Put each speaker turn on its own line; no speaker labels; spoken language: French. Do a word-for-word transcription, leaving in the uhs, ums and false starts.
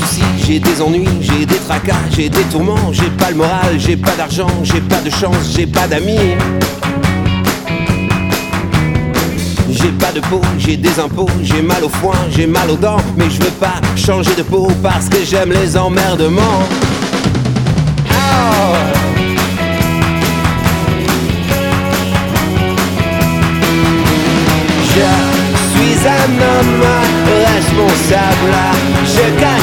soucis, j'ai des ennuis, j'ai des tracas, j'ai des tourments, j'ai pas le moral, j'ai pas d'argent, j'ai pas de chance, j'ai pas d'amis. J'ai pas de peau, j'ai des impôts, j'ai mal au foin, j'ai mal aux dents, mais je veux pas changer de peau parce que j'aime les emmerdements. Oh. Je suis un homme responsable, je